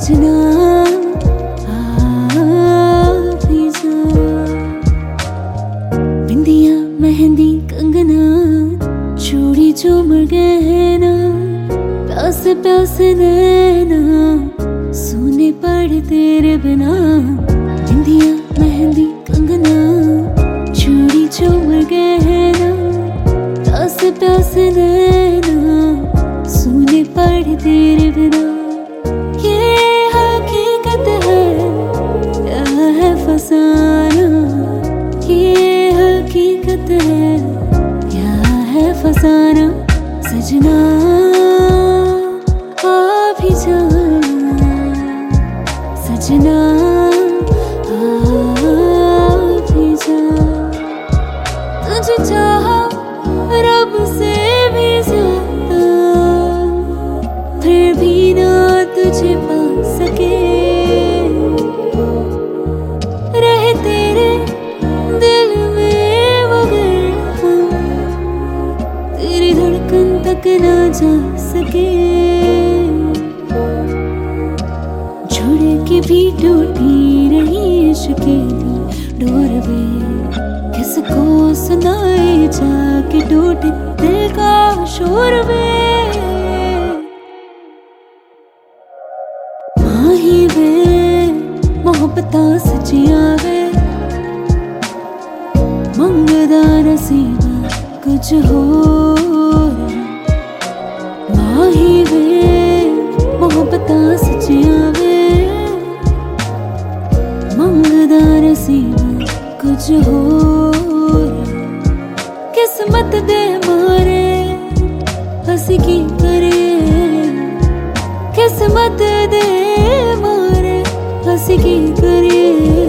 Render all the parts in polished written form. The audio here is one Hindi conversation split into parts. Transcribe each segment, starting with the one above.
सजना आ भी जा। बिंदिया मेहंदी कंगना चूड़ी झूमर गहना प्यास प्यास नैना सोने पड़े तेरे बिना। बिंदिया मेहंदी कंगना चूड़ी झूमर गहना प्यास प्यास नैना सोने पड़े तेरे बिना। ये हकीकत है या है फसाना, ये हकीकत है या है फसाना। सजना आ भी जा, सजना आ भी जा। तुझे चाहा रब से भी ज्यादा फिर भी ना तुझे पा सके। रहे तेरे दिल में मगर हम तेरी धड़कन तक ना जा सके। जुड़ के भी टूटी रही इश्क की डोर वे किसको सुनाए जाके टूटे दिल का शोर वे। माही वे मोहब्बता सचिया वे मंगदा नसीबा कुछ होर। माही वे मोहब्बता सचिया वे मंगदा नसीबा कुछ होर। किस्मत दे मारे हंसी की करे, किस्मत दे मारे हंसी की करे।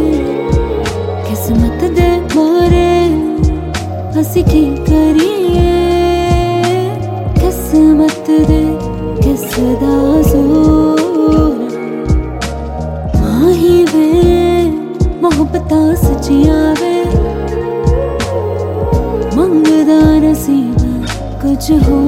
किस्मत दे मारे हंसी की करिए। किस्मत दे किसदा जोर। माही वे मोहब्बता सचिया वे मंगदा नसीबा कुछ हो।